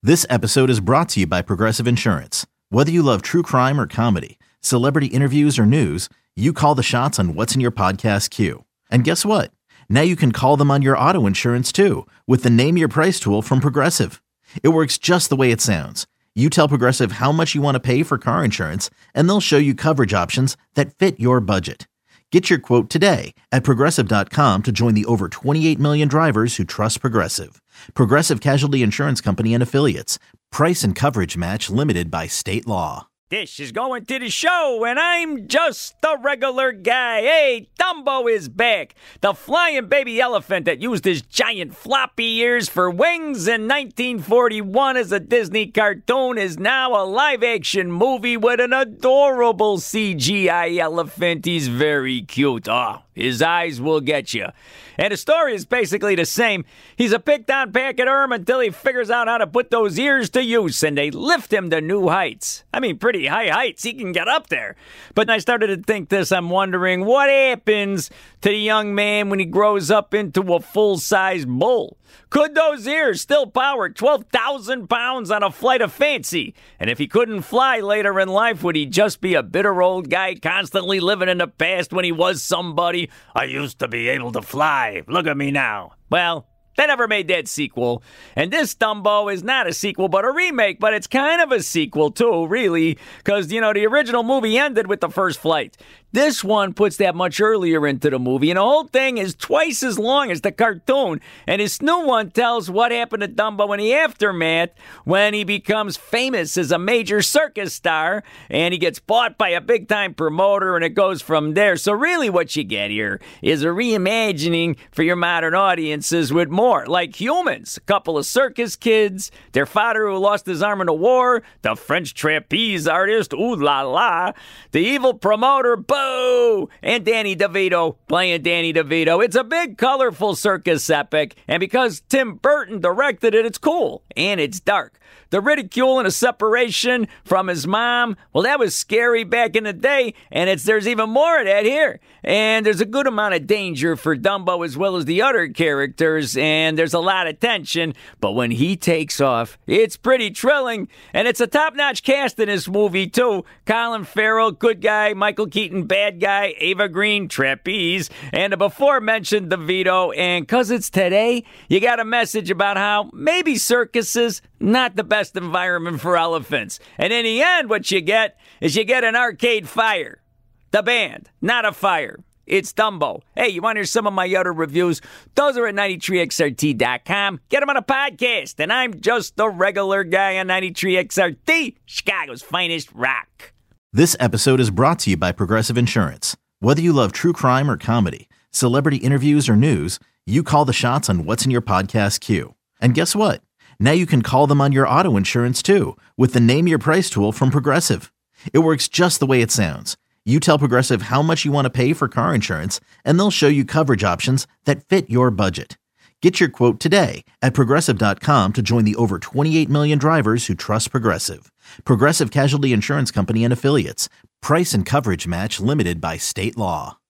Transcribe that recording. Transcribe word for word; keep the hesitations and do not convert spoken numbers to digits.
This episode is brought to you by Progressive Insurance. Whether you love true crime or comedy, celebrity interviews or news, you call the shots on what's in your podcast queue. And guess what? Now you can call them on your auto insurance too with the Name Your Price tool from Progressive. It works just the way it sounds. You tell Progressive how much you want to pay for car insurance, and they'll show you coverage options that fit your budget. Get your quote today at Progressive dot com to join the over twenty-eight million drivers who trust Progressive. Progressive Casualty Insurance Company and Affiliates. Price and coverage match limited by state law. This is going to the show, and I'm just a regular guy. Hey, Dumbo is back. The flying baby elephant that used his giant floppy ears for wings in nineteen forty-one as a Disney cartoon is now a live-action movie with an adorable C G I elephant. He's very cute. Oh, his eyes will get you. And the story is basically the same. He's a picked-on pachyderm until he figures out how to put those ears to use, and they lift him to new heights. I mean, pretty high heights. He can get up there. But I started to think this. I'm wondering what happens to the young man when he grows up into a full-size bull. Could those ears still power twelve thousand pounds on a flight of fancy? And if he couldn't fly later in life, would he just be a bitter old guy constantly living in the past when he was somebody? I used to be able to fly. Look at me now. Well, they never made that sequel. And this Dumbo is not a sequel, but a remake. But it's kind of a sequel, too, really. Because, you know, the original movie ended with the first flight. This one puts that much earlier into the movie, and the whole thing is twice as long as the cartoon. And this new one tells what happened to Dumbo in the aftermath when he becomes famous as a major circus star, and he gets bought by a big-time promoter, and it goes from there. So really what you get here is a reimagining for your modern audiences with more, like Humans, a couple of circus kids, their father who lost his arm in a war, the French trapeze artist, ooh la la, the evil promoter, boo, and Danny DeVito playing Danny DeVito. It's a big, colorful circus epic, and because Tim Burton directed it, it's cool, and it's dark. The ridicule and a separation from his mom, well, that was scary back in the day, and it's there's even more of that here. And there's a good amount of danger for Dumbo as well as the other characters, and there's a lot of tension, but when he takes off, it's pretty thrilling, and it's a top-notch cast in this movie, too. Colin Farrell, good guy, Michael Keaton, bad guy, Ava Green, trapeze, and the before-mentioned DeVito, and because it's today, you got a message about how maybe circuses, not the best environment for elephants. And in the end, what you get is you get an Arcade Fire. The band, not a fire. It's Dumbo. Hey, you want to hear some of my other reviews? Those are at ninety-three X R T dot com. Get them on a podcast. And I'm just a regular guy on ninety-three X R T, Chicago's finest rock. This episode is brought to you by Progressive Insurance. Whether you love true crime or comedy, celebrity interviews or news, you call the shots on what's in your podcast queue. And guess what? Now you can call them on your auto insurance too with the Name Your Price tool from Progressive. It works just the way it sounds. You tell Progressive how much you want to pay for car insurance, and they'll show you coverage options that fit your budget. Get your quote today at Progressive dot com to join the over twenty-eight million drivers who trust Progressive. Progressive Casualty Insurance Company and Affiliates. Price and coverage match limited by state law.